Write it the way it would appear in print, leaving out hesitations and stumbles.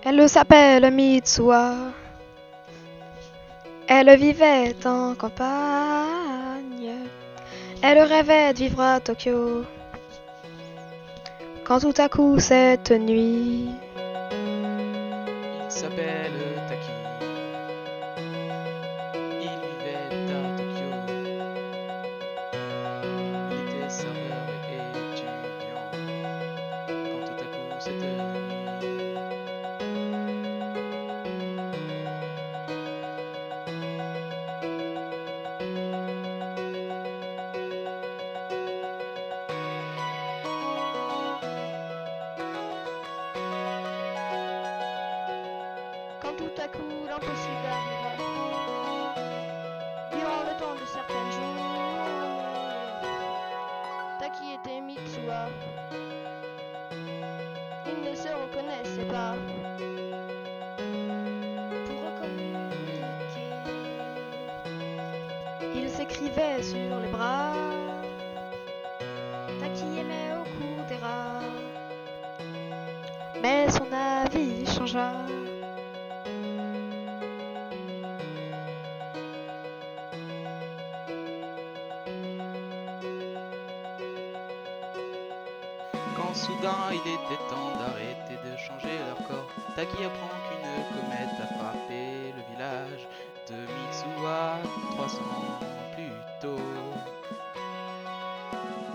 Elle s'appelle Mitsuha. Elle vivait en campagne. Elle rêvait de vivre à Tokyo. Quand tout à coup cette nuit, Il s'appelle Taki. Il vivait à Tokyo. Il était serveur et étudiant. Quand tout à coup cette nuit, Quand tout à coup l'impossible arriva, durant le temps de certaines journées, Taki était Mitsuha. Ils ne se reconnaissaient pas. Pour communiquer, ils s'écrivaient sur les bras. Taki aimait au cou des rats. Mais son avis changea. quand soudain il était temps d'arrêter de changer leur corps, Taki apprend qu'une comète a frappé le village de Mitsuha 300 ans plus tôt.